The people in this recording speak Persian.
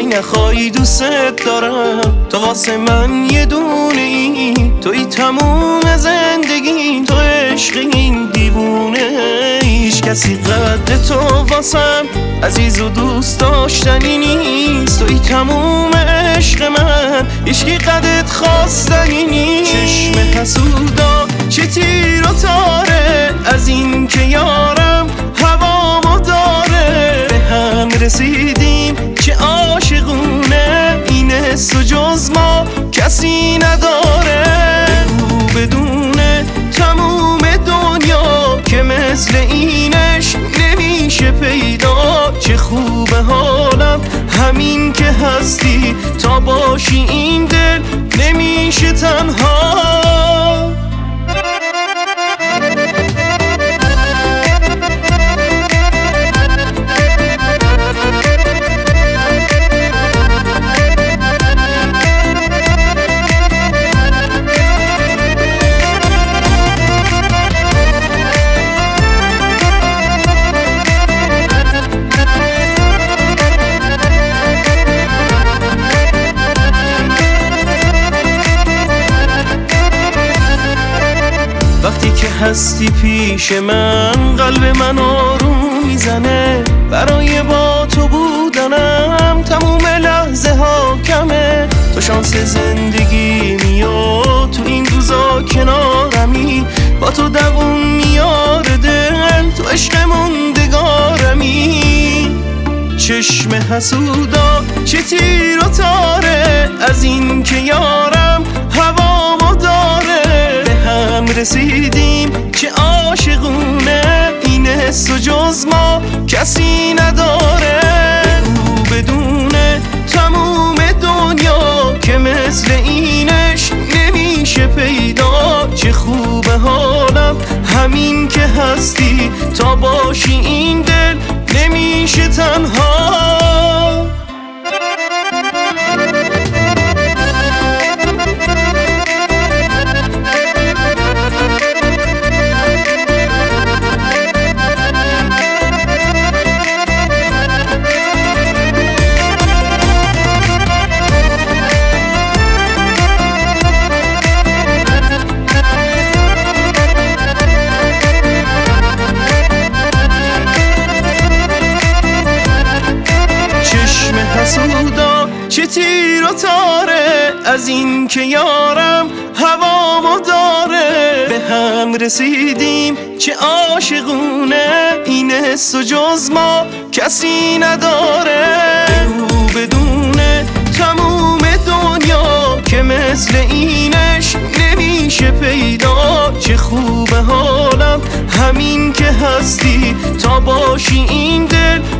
نخوای دوست دارم، تو واسه من یه دونه ای، توی تموم زندگی، تو عشق این دیوونه. هیچ کسی قد تو واسم عزیز و دوست داشتنی نیست، توی تموم عشق من، هیچکی قدت خواستنی نیست. چشم حسودا چه تیر و تاره، از این که یارم هوامو داره. به هم رسیدیم چه عاشقونه، این حس و جز ما کسی نداره. بگو بدونه تموم دنیا که مثل اینش نمیشه پیدا. چه خوبه حالم همین که هستی، تا باشی این دل نمیشه تنها. وقتی که هستی پیش من، قلب من آروم میزنه. برای با تو بودنم تموم لحظه ها کمه. تو شانس زندگی میاد، تو این روزا کنارمی، با تو دووم میاد دل، تو عشق موندگارمی. چشم حسودا چه تیر و تاره، از این که یارم هوامو داره. به هم رسیدیم چه عاشقونه، این حس و جز ما کسی نداره. بگو بدونه تموم دنیا که مثل اینش نمیشه پیدا. چه خوبه حالم همین که هستی، تا باشی این دل نمیشه تنها. حسودا چه تیر و تاره، از این که یارم هوامو داره. به هم رسیدیم چه عاشقونه، این حس و جز ما کسی نداره. بگو بدونه تموم دنیا که مثل اینش نمیشه پیدا. چه خوبه حالم همین که هستی، تا باشی این دل